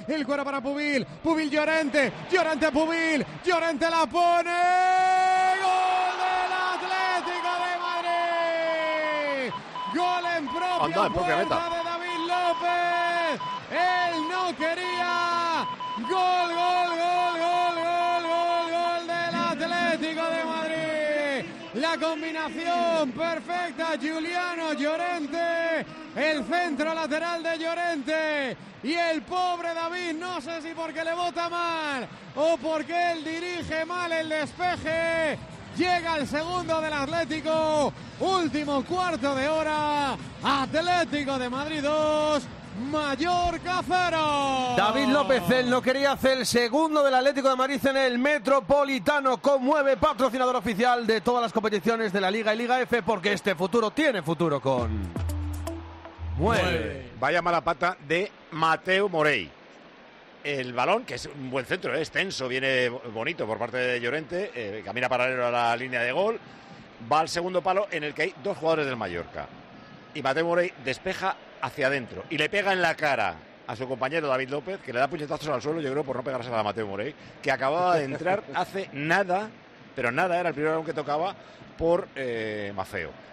el cuero para Pubil, Pubil Llorente, Llorente Pubil, Llorente la pone, gol del Atlético de Madrid, gol en propia puerta de David López, él no quería, gol del Atlético de Madrid, la combinación perfecta, Giuliano Llorente, el centro lateral de Llorente y el pobre David, no sé si porque le bota mal o porque él dirige mal el despeje, llega el segundo del Atlético, último cuarto de hora, Atlético de Madrid 2, Mallorca 0. David López, él no quería hacer el segundo del Atlético de Madrid en el Metropolitano, Conmueve, patrocinador oficial de todas las competiciones de la Liga y Liga F, porque este futuro tiene futuro con Mueve. Vaya mala pata de Mateu Morey. El balón, que es un buen centro, es tenso, viene bonito por parte de Llorente, camina paralelo a la línea de gol, va al segundo palo en el que hay dos jugadores del Mallorca. Y Mateu Morey despeja hacia adentro y le pega en la cara a su compañero David López, que le da puñetazos al suelo, yo creo, por no pegarse a Mateu Morey, que acababa de entrar hace nada, pero nada, era el primer balón que tocaba por Mafeo.